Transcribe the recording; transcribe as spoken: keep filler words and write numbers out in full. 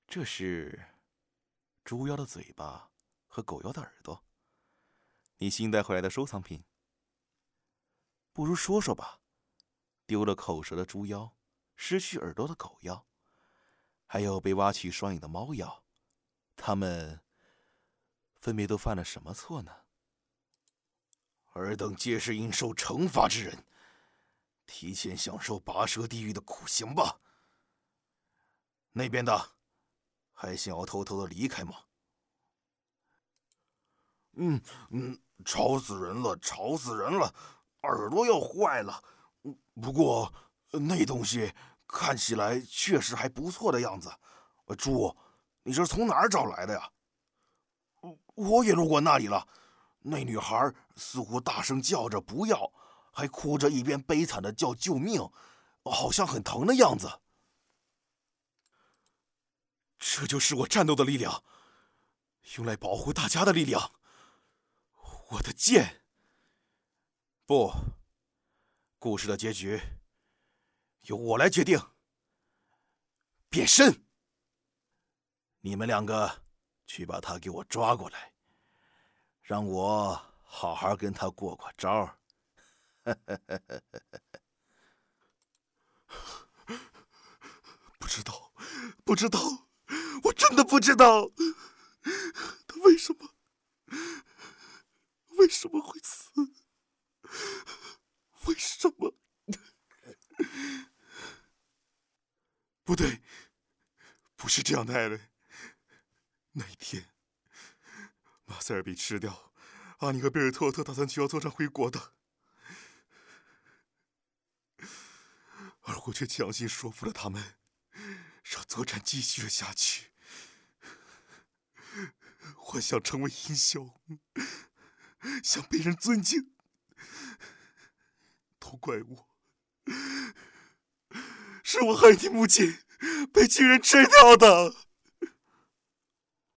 这是猪妖的嘴巴和狗妖的耳朵，你新带回来的收藏品。不如说说吧，丢了口舌的猪妖，失去耳朵的狗妖，还有被挖去双眼的猫妖，他们分别都犯了什么错呢？ 尔等皆是应受惩罚之人，提前享受拔舌地狱的苦刑吧。那边的，还想要偷偷的离开吗？嗯嗯，吵死人了，吵死人了，耳朵要坏了。不过那东西看起来确实还不错的样子。猪，你是从哪儿找来的呀？我也路过那里了。那女孩似乎大声叫着不要，还哭着一边悲惨的叫救命，好像很疼的样子。 这就是我战斗的力量，用来保护大家的力量。我的剑。不，故事的结局由我来决定。变身！你们两个去把他给我抓过来，让我好好跟他过过招。 不知道，不知道，我真的不知道，他为什么，为什么会死？为什么？不对，不是这样的，艾伦。那一天，马塞尔被吃掉，阿尼和贝尔托特打算就要作战回国的，而我却强行说服了他们，让作战继续了下去。我想成为英雄，想被人尊敬，都怪我，是我害你母亲被巨人吃掉的。